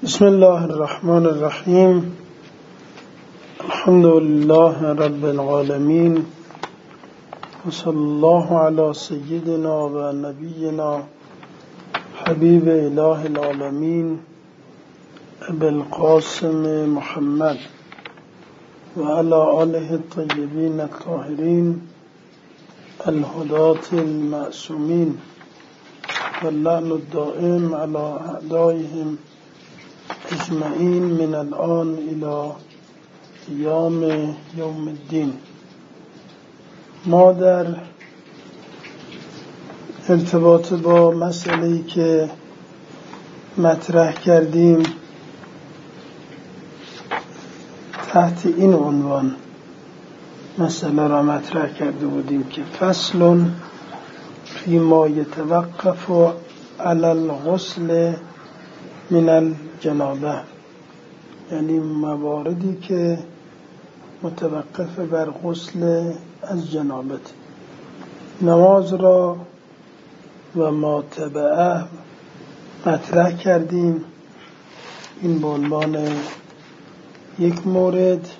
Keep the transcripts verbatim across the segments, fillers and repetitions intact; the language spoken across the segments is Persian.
بسم الله الرحمن الرحیم. الحمد لله رب العالمین و صلی الله علی سیدنا و نبینا حبیب اله العالمین ابی القاسم محمد و علی آله الطیبین الطاهرین الهداة المعصومین و اللعن الدائم علی اعدائهم اجمعین من الان الى قیام یوم الدین. ما در ارتباط با مسئله‌ای که مطرح کردیم تحت این عنوان مسئله را مطرح کرده بودیم که فصل فی ما یتوقف علی الغسل من الجنابه، یعنی مواردی که متوقف بر غسل از جنابت. نماز را و ما تبعه مطرح کردیم، این به عنوان یک مورد.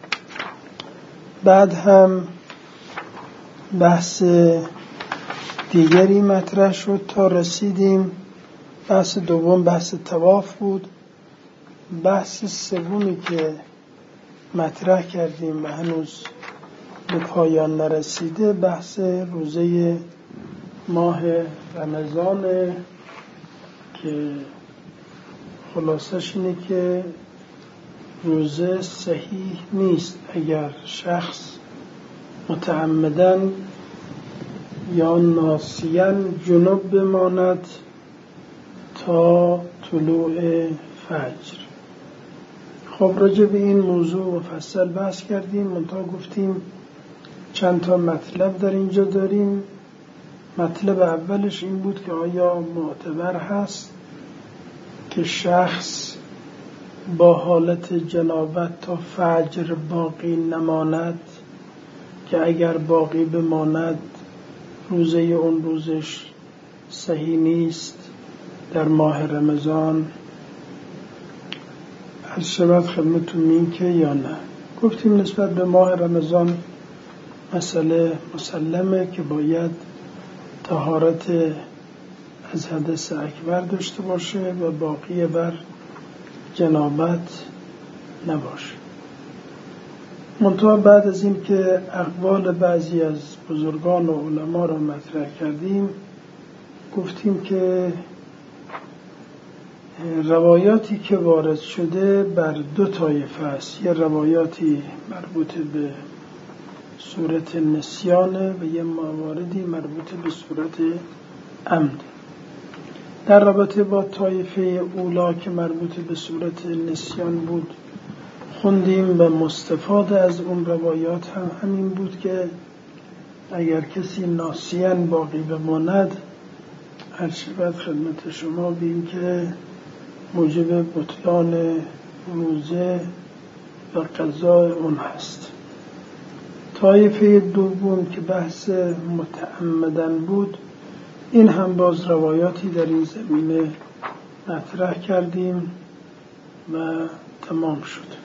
بعد هم بحث دیگری مطرح شد تا رسیدیم. بحث دوم بحث طواف بود. بحث سومی که مطرح کردیم و هنوز به پایان نرسیده بحث روزه ماه رمضان، که خلاصش اینه که روزه صحیح نیست اگر شخص متعمدن یا ناسیان جنوب بماند تا طلوع فجر. خب راجع به این موضوع مفصل بحث کردیم، منتها گفتیم چند تا مطلب در اینجا داریم. مطلب اولش این بود که آیا معتبر هست که شخص با حالت جنابت تا فجر باقی نماند، که اگر باقی بماند روزه اون روزش صحیح نیست در ماه رمضان. هر شبت خدمتون این که یا نه. گفتیم نسبت به ماه رمضان مسئله مسلمه که باید طهارت از حدث اکبر داشته باشه و باقی بر جنابت نباشه. منتها بعد از این که اقوال بعضی از بزرگان و علما را مطرح کردیم، گفتیم که روایاتی که وارد شده بر دو طایفه است. یه روایاتی مربوط به صورت نسیانه و یه مواردی مربوط به صورت عمد. در رابطه با طایفه اولا که مربوط به صورت نسیان بود خوندیم و مستفاد از اون روایات هم همین بود که اگر کسی ناسیان باقی بماند، هر شبت خدمت شما بیم که موجب بطلان روزه و قضای اون هست. طایفه دوم که بحث متعمدن بود، این هم باز روایاتی در این زمینه مطرح کردیم و تمام شد.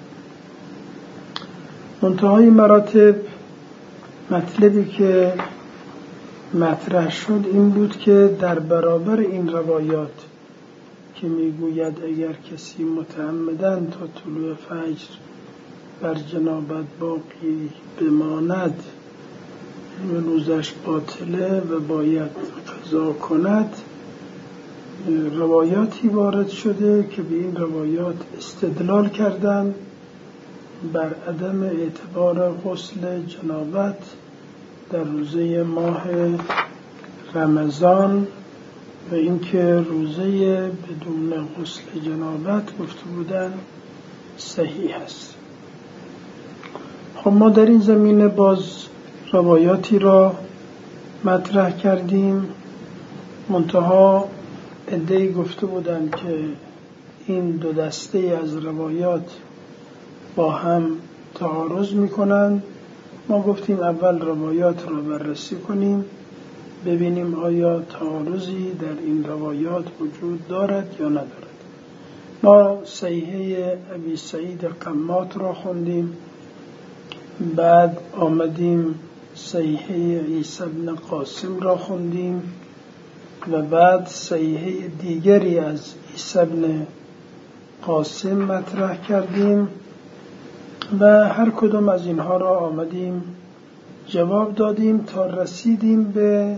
منتهای مراتب مطلبی که مطرح شد این بود که در برابر این روایات که میگوید اگر کسی متعمدن تا طلوع فجر بر جنابت باقی بماند روزش باطله و باید قضا کند، روایاتی وارد شده که به این روایات استدلال کردن بر عدم اعتبار غسل جنابت در روزه ماه رمضان و اینکه روزه بدون غسل جنابت گفته بودن صحیح است. خب ما در این زمینه باز روایاتی را مطرح کردیم، منتها عده‌ای گفته بودن که این دو دسته از روایات با هم تعارض میکنند. ما گفتیم اول روایات را بررسی کنیم، ببینیم آیا تعارضی در این روایات وجود دارد یا ندارد. ما صحیحه ابی سعید قمات را خوندیم، بعد آمدیم صحیحه عیسی بن قاسم را خوندیم و بعد صحیحه دیگری از عیسی بن قاسم مطرح کردیم و هر کدام از اینها را آمدیم جواب دادیم تا رسیدیم به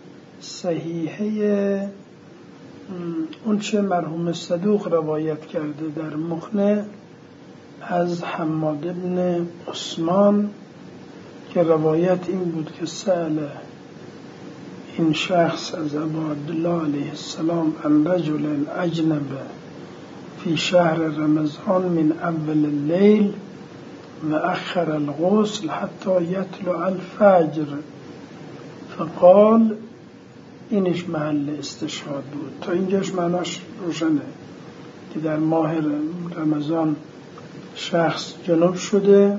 صحیحه اون چه مرحوم صدوق روایت کرده در مخنه از حماد بن عثمان که روایت این بود که سأل این شخص از ابا عبدالله علیه السلام عن رجل اجنب فی شهر رمضان من اول اللیل و اخر الغسل حتی یطلع الفجر فقال اینش محل استشهاد بود. تا اینجاش معناش روشنه که در ماه رمضان شخص جنوب شده،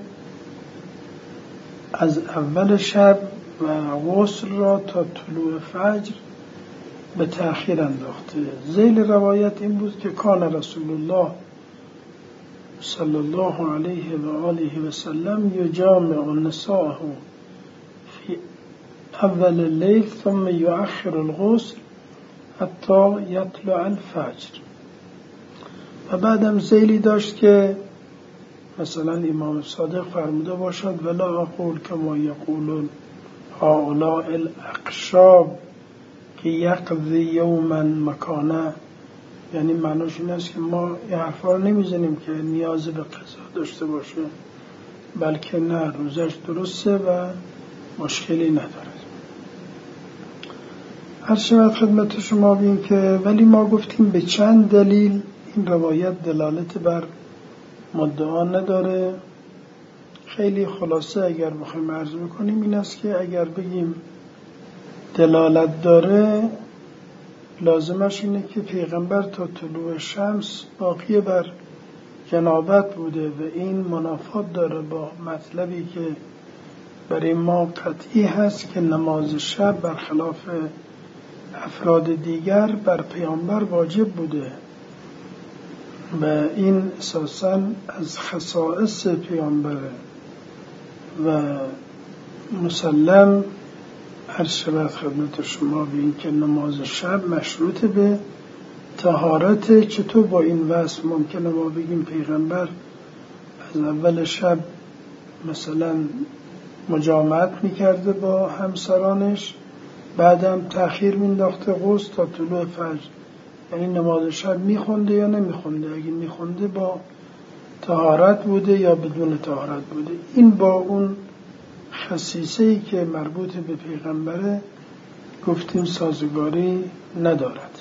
از اول شب و غسل را تا طلوع فجر به تأخیر انداخته. ذیل روایت این بود که کان رسول الله صلی الله علیه و آله و سلم یجامع النساء فی اول اللیل ثم یؤخر الغسل حتی یطلع الفجر. و بعدم ذیلی داشت که مثلا امام صادق فرموده باشد ولا اقول کما یقولون هؤلاء الاقشاب که یقضی یوما مکانه، یعنی معناش این است که ما این حرفا رو نمیزنیم که نیاز به قضا داشته باشه، بلکه نه، روزش درسته و مشکلی نداره. هر شود خدمت شما بیم که ولی ما گفتیم به چند دلیل این روایت دلالت بر مدعا نداره. خیلی خلاصه اگر بخوایم عرض بکنیم این است که اگر بگیم دلالت داره، لازمش اینه که پیغمبر تا طلوع شمس باقی بر جنابت بوده و این منافات داره با مطلبی که برای ما قطعی هست که نماز شب برخلاف افراد دیگر بر پیامبر واجب بوده و این اساساً از خصائص پیامبره و مسلم هر شب خدمت شما به این که نماز شب مشروط به طهارت. چطور با این وصف ممکنه ما بگیم پیغمبر از اول شب مثلا مجامعت میکرده با همسرانش، بعدم تأخیر مینداخته غسل تا طلوع فجر، یعنی نماز شب میخونده یا نمیخونده؟ اگه میخونده با طهارت بوده یا بدون طهارت بوده؟ این با اون خصیصه‌ای که مربوط به پیغمبره گفتیم سازگاری ندارد.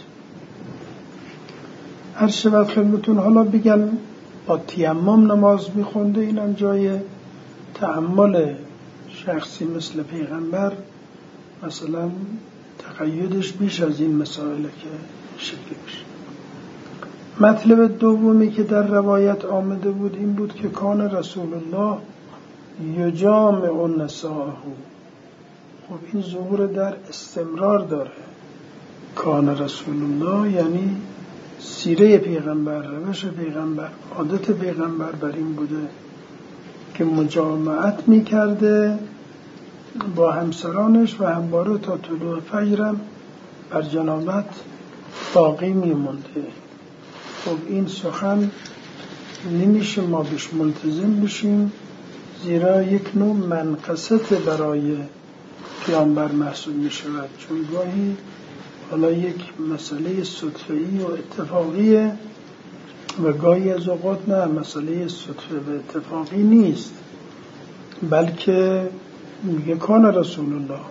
هر شب خدمتون حالا بگن با تیمم نماز میخونده، اینم جای تأمل شخصی مثل پیغمبر مثلا تقییدش بیش از این مسائله که شکلی بشه. مطلب دومی که در روایت آمده بود این بود که کان رسول الله یجامع النساء. خب این ظهور در استمرار داره. کان رسول الله یعنی سیره پیغمبر، روش پیغمبر، عادت پیغمبر بر این بوده که مجامعت میکرده با همسرانش و همواره تا طلوع فجرم بر جنابت باقی میمونده. خب این سخن نمیشه ما بهش ملتزم بشیم، زیرا یک نوع منقصت برای پیامبر محسوب می شود، چون گاهی حالا یک مسئله صدفه‌ای و اتفاقیه و گاهی از اوقات نه، مسئله صدفه و اتفاقی نیست، بلکه میگه کان رسول الله.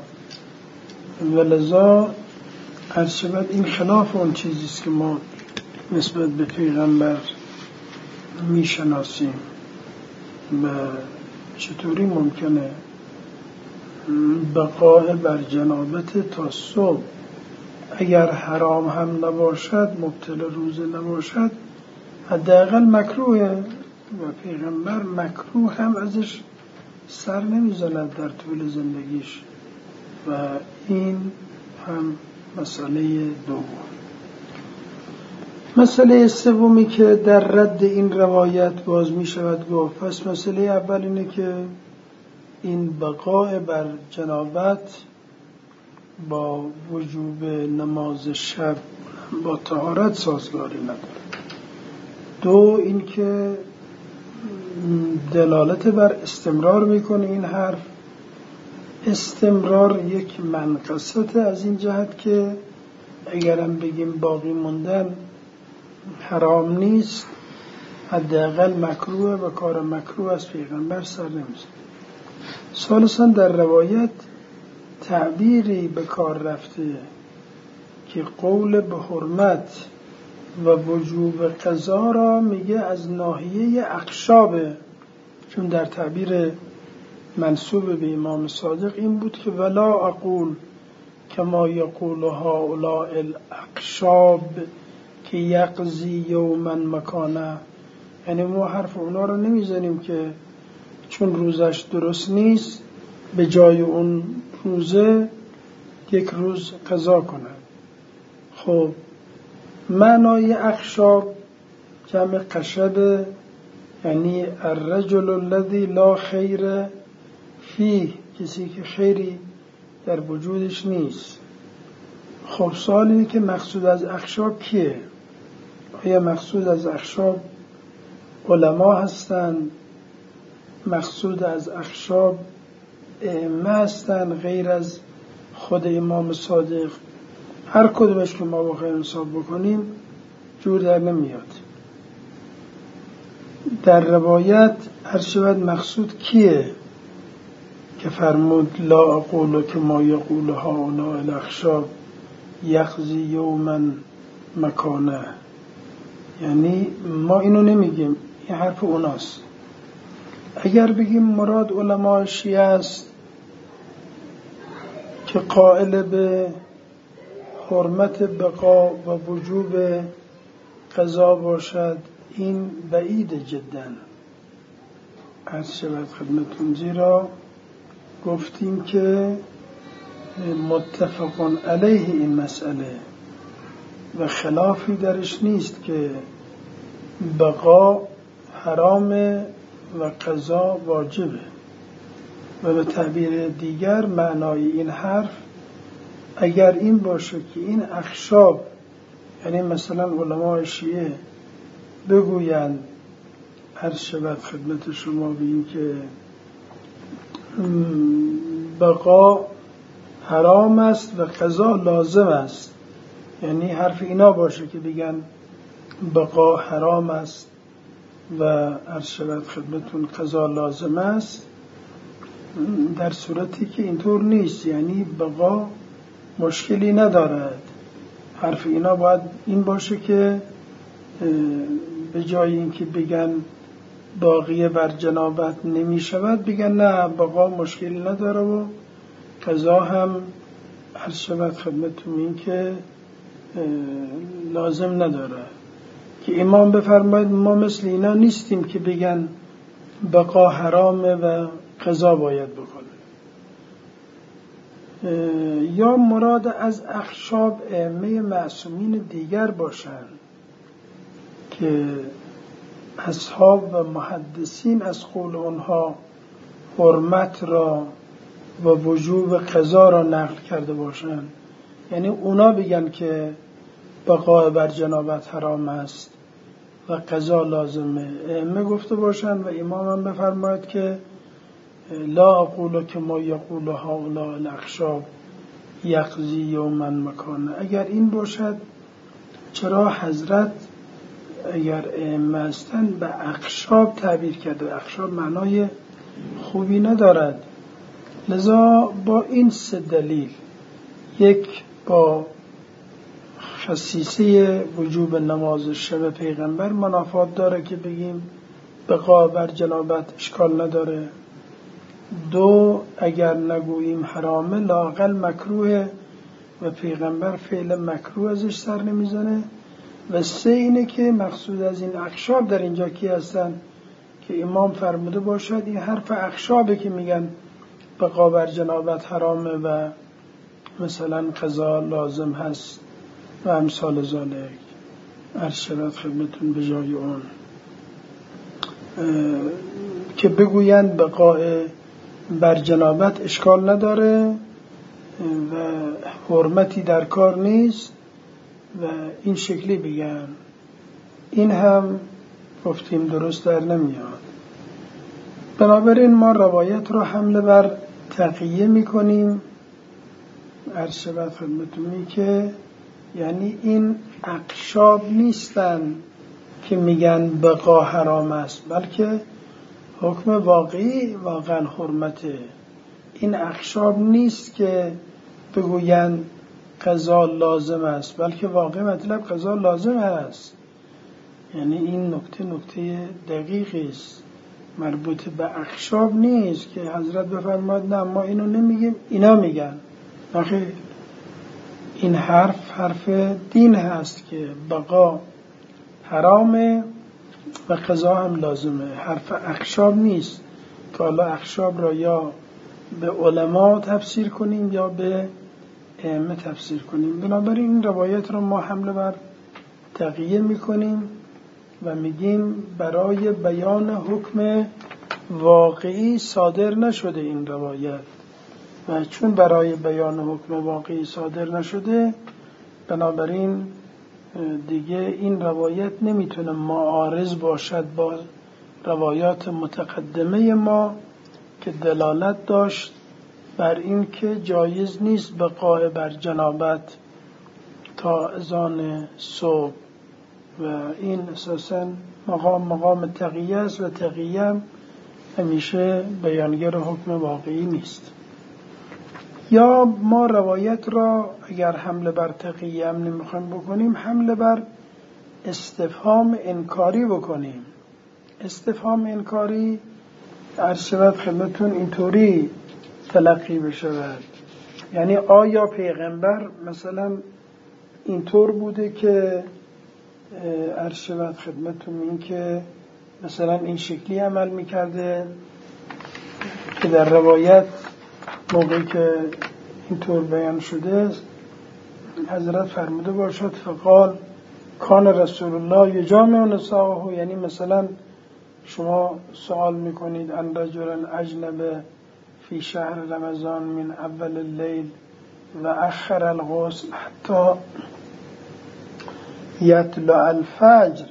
ولذا عرض شود این خلاف اون چیزیست که ما نسبت به پیغمبر میشناسیم. و چطوری ممکنه بقای بر جنابت تا صبح اگر حرام هم نباشد، مبتل روزه نباشد، حداقل مکروهه و پیغمبر مکروه هم ازش سر نمیزند در طول زندگیش و این هم مسئله دوم. مسئله سومی که در رد این روایت باز می شود گفت، پس مسئله اول اینه که این بقاء بر جنابت با وجوب نماز شب با طهارت سازگاری نداره. دو اینکه دلالت بر استمرار میکنه این حرف. استمرار یک منقصت از این جهت که اگرم بگیم باقی موندن حرام نیست، حداقل مکروه و کار مکروه از پیغمبر سر نمیزنه. ثالثاً در روایت تعبیری به کار رفته که قول به حرمت و وجوب قضا را میگه از ناحیه اخشابه، چون در تعبیر منسوب به امام صادق این بود که ولا اقول کما یقول هؤلاء الاخشاب که یقضی یوما مکانه، یعنی ما حرف اونا رو نمیزنیم که چون روزش درست نیست به جای اون روزه یک روز قضا کنن. خب معنای اخشاب جمع قشب، یعنی الرجل الذی لا خیر فیه، کسی که خیری در وجودش نیست. خب سوال اینه که مقصود از اخشاب کیه؟ آیا مقصود از اخشاب علما هستند؟ مقصود از اخشاب ائمه هستند غیر از خود امام صادق؟ هر کدومش که ما بخوایم حساب بکنیم جور در نمیاد. در روایت هر شود مقصود کیه که فرمود لا اقول که ما یقول هؤلاء الاخشاب یقضی یوما مکانه، یعنی ما اینو نمیگیم، این حرف اوناست. اگر بگیم مراد علماء شیعه است که قائل به حرمت بقا و وجوب قضا باشد، این بعید جدا. عرض شود خدمتون، زیرا گفتیم که متفق علیه این مسئله و خلافی درش نیست که بقا حرامه و قضا واجبه. و به تعبیر دیگر معنای این حرف اگر این باشه که این اخشاب، یعنی مثلا علماء شیعه بگویند عرض شود خدمت شما بگیم که بقا حرام است و قضا لازم است، یعنی حرف اینا باشه که بگن بقا حرام است و عرض شود خدمتون قضا لازم است، در صورتی که اینطور نیست، یعنی بقا مشکلی ندارد. حرف اینا باید این باشه که به جای اینکه بگن باقی بر جنابت نمی شود، بگن نه بقا مشکلی نداره و قضا هم عرض شود خدمتون این که لازم نداره. که امام بفرماید ما مثل اینا نیستیم که بگن بقا حرامه و قضا باید بکنه. یا مراد از اخشاب ائمه معصومین دیگر باشند که اصحاب و محدثین از قول اونها حرمت را و وجوب قضا را نقل کرده باشند، یعنی اونا بگن که بقا بر جنابت حرام است و قضا لازمه. ائمه گفته باشند و امام هم بفرماید که لا اقول که ما یقول هؤلاء الاخشاب یقضی یوما مکانه. اگر این باشد چرا حضرت اگر ائمه هستند به اخشاب تعبیر کرده؟ اخشاب معنای خوبی ندارد. لذا با این سه دلیل، یک با خصیصه وجوب نماز شب پیغمبر منافات داره که بگیم بقا بر جنابت اشکال نداره. دو اگر نگوییم حرامه لااقل مکروه و پیغمبر فعل مکروه ازش سر نمیزنه. و سه اینه که مقصود از این اخشاب در اینجا کی هستن که امام فرموده باشد این حرف اخشابه که میگن بقا بر جنابت حرامه و مثلا قضا لازم هست و امثال ذالک. عرض شود خدمتون به جای اون که بگویند بقاء بر جنابت اشکال نداره و حرمتی در کار نیست و این شکلی بگن، این هم گفتیم درست در نمیاد. بنابراین ما روایت رو حمله بر تقیه میکنیم. عرض شود خدمتونی که یعنی این اقشاب نیستن که میگن بقا حرام است، بلکه حکم واقعی واقعا حرمته. این اقشاب نیست که بگوین قضا لازم است، بلکه واقع مطلب قضا لازم است. یعنی این نکته نکته دقیقی است، مربوط به اقشاب نیست که حضرت بفرماد نه ما اینو نمیگیم اینا میگن. آخه این حرف حرف دین هست که بقا حرامه و قضا هم لازمه، حرف اقشاب نیست که حالا اقشاب را یا به علما تفسیر کنیم یا به ائمه تفسیر کنیم. بنابراین این روایت را ما حمله بر تقیه میکنیم و میگیم برای بیان حکم واقعی صادر نشده این روایت، و چون برای بیان حکم واقعی صادر نشده بنابراین دیگه این روایت نمیتونه معارض باشد با روایات متقدمه ما که دلالت داشت بر این که جایز نیست بقاء بر جنابت تا اذان صبح، و این اساساً مقام مقام تقیه است و تقیه هم همیشه بیانگر حکم واقعی نیست. یا ما روایت را اگر حمله بر تقیه هم نمیخوایم بکنیم، حمله بر استفهام انکاری بکنیم. استفهام انکاری عرض شود خدمتون اینطوری تلقی بشود، یعنی آیا پیغمبر مثلا اینطور بوده که عرض شود خدمتون این که مثلا این شکلی عمل میکرده که در روایت موقعی که اینطور بیان شده حضرت فرموده باشد فقال کان رسول الله یجامع نساءه، یعنی مثلا شما سوال میکنید ان رجلا اجنب فی شهر رمضان من اول اللیل و اخر الغسل حتی یطلع الفجر.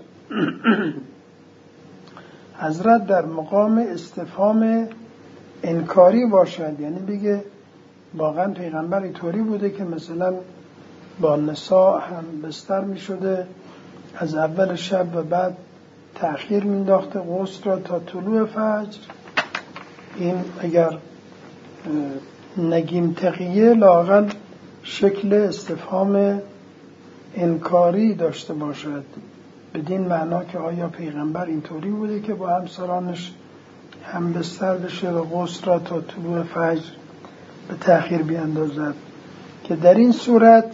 حضرت در مقام استفهام انکاری باشد، یعنی بگه واقعا پیغمبر اینطوری بوده که مثلا با نساء هم بستر می شده از اول شب و بعد تأخیر می انداخته غسل را تا طلوع فجر. این اگر نگیم تقیه لااقل شکل استفهام انکاری داشته باشد، بدین معنا که آیا پیغمبر اینطوری بوده که با همسرانش هم بستر بشه و غسل را تا طلوع فجر به تأخیر بیاندازد، که در این صورت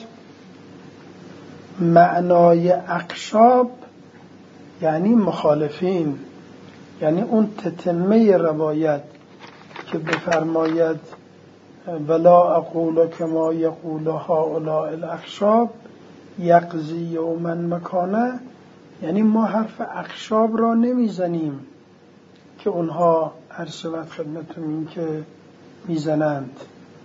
معنای اقشاب یعنی مخالفین، یعنی اون تتمه روایت که بفرماید ولا اقول کما یقول هؤلاء الاخشاب یقضی یوما مکانه، یعنی ما حرف اخشاب را نمیزنیم که اونها عرض شود خدمتون این که میزنند،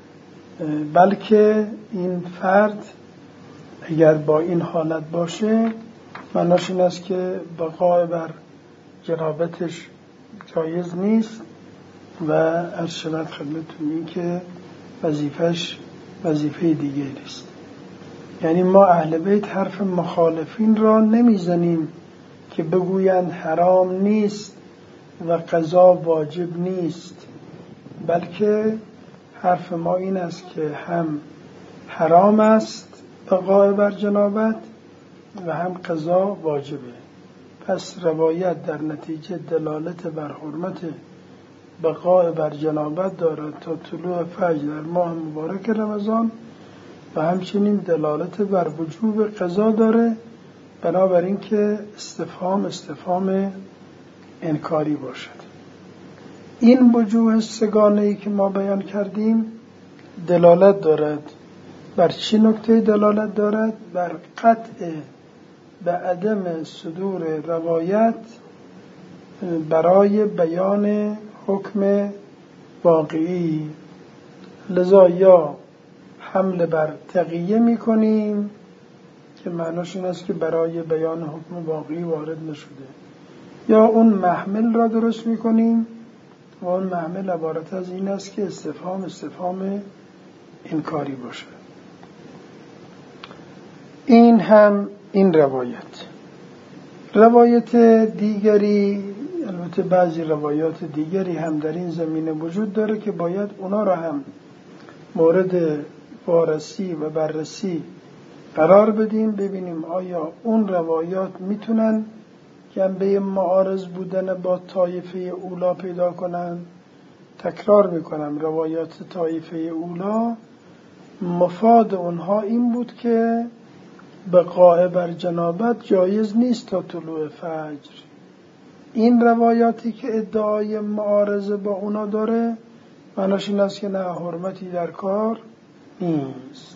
بلکه این فرد اگر با این حالت باشه معناش این است که بقاء بر جنابتش جایز نیست و عرض شود خدمتون این که وظیفش وظیفه دیگری است. یعنی ما اهل بیت حرف مخالفین را نمیزنیم که بگویند حرام نیست و قضا واجب نیست، بلکه حرف ما این است که هم حرام است بقاء بر جنابت و هم قضا واجبه. پس روایت در نتیجه دلالت بر حرمت بقاء بر جنابت دارد تا طلوع فجر در ماه مبارک رمضان و همچنین دلالت بر وجوب قضا داره، بنابراین که استفهام استفهام انکاری باشد. این وجوه سگانه‌ای که ما بیان کردیم دلالت دارد بر چه نکته دلالت دارد؟ بر قطع به عدم صدور روایت برای بیان حکم واقعی. لذا یا حمل بر تقیه میکنیم که معناش این است که برای بیان حکم واقعی وارد نشده، یا اون محمل را درست میکنیم و اون محمل عبارت از این است که استفهام استفهام انکاری باشه. این هم این روایت. روایت دیگری، البته بعضی روایات دیگری هم در این زمینه وجود داره که باید اونا را هم مورد وارسی و بررسی قرار بدیم، ببینیم آیا اون روایات میتونن جنبه معارض بودن با طایفه اولا پیدا کنن. تکرار میکنم، روایات طایفه اولا مفاد اونها این بود که بقاء بر جنابت جایز نیست تا طلوع فجر. این روایاتی که ادعای معارضه با اونا داره معناش این است که نه، حرمتی در کار نیست.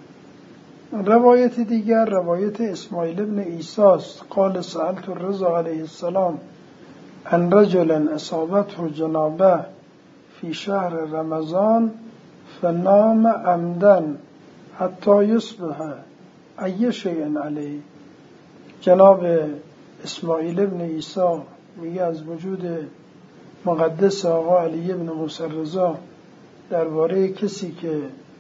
روایت دیگر روایت اسماعیل ابن عیسی است. قال سألت الرضا علیه السلام عن رجل اصابته جنابه فی شهر رمضان فنام عمدا حتی یصبح ای شیء علیه. جناب اسماعیل ابن عیسی میگه از وجود مقدس آقا علی ابن موسی رضا درباره کسی که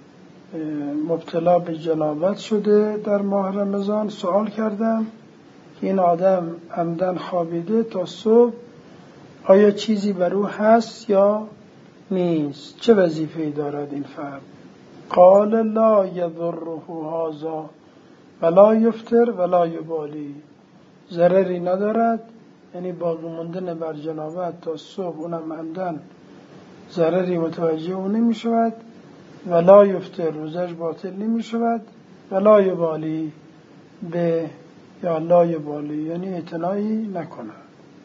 مبتلا به جنابت شده در ماه رمضان سوال کردم که این آدم عمدن خوابیده تا صبح، آیا چیزی بر او هست یا نیست؟ چه وظیفه‌ای دارد این فرد؟ قال لا یضره هذا ولا یفطر ولا یبالی. ضرری ندارد، یعنی باقی موندن بر جنابت تا صبح اونم عمدن ضرری متوجه او نمی شود، ولا یفطر روزش باطل نمی شود، ولا یبالی به یا لا یبالی یعنی اعتنایی نکنه.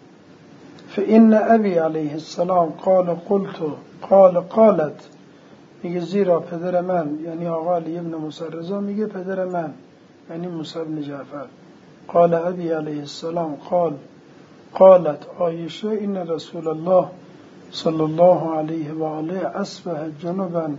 فإن ابی علیه السلام قال قلت قال قالت میگه زیرا پدر من، یعنی آقا علی ابن موسی رضا میگه پدر من یعنی موسی بن جعفر، قال ابی علیه السلام قال قالت عایشه این رسول الله صلی الله علیه و آله اصبح جنبا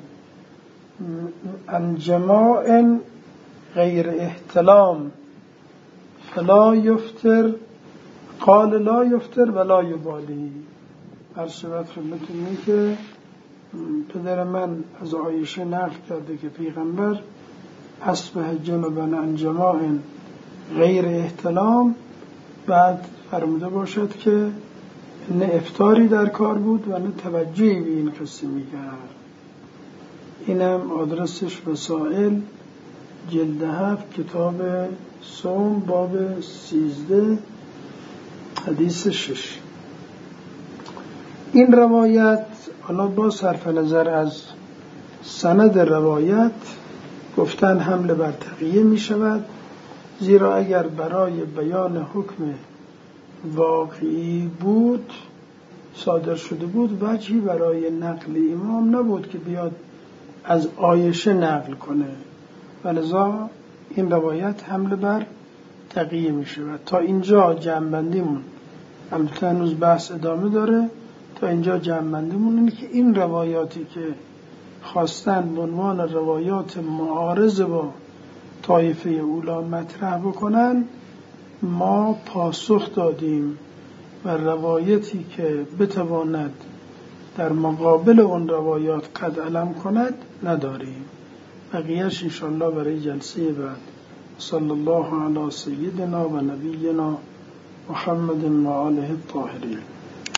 عن جماع غیر احتلام فلا یفطر قال لا یفطر ولا یبالی. هر شبت خدمتونه که پدر من از عایشه نقل کرده که پیغمبر اصبح جنبا عن جماع غیر احتلام، بعد فرموده باشد که نه افطاری در کار بود و نه توجهی به این قصه میکرد. اینم آدرسش وسائل جلد هفت کتاب صوم باب سیزده حدیث شش. این روایت حالا با صرف نظر از سند روایت گفتن حمل بر تقیه می شود، زیرا اگر برای بیان حکم واقعی بود صادر شده بود وجهی برای نقل امام نبود که بیاد از عایشه نقل کنه، ولذا این روایت حمل بر تقیه می شود. تا اینجا جمع‌بندیمون، البته هنوز بحث ادامه داره، تا اینجا جمع‌بندیمون اینه که این روایاتی که خواستن به عنوان روایات معارض با طایفه اولا مطرح بکنن ما پاسخ دادیم و روایتی که بتواند در مقابل اون روایات قد علم کند نداریم. بقیهش انشاءالله برای جلسه بعد. صلی الله علی سیدنا و نبینا محمد و آله الطاهرین.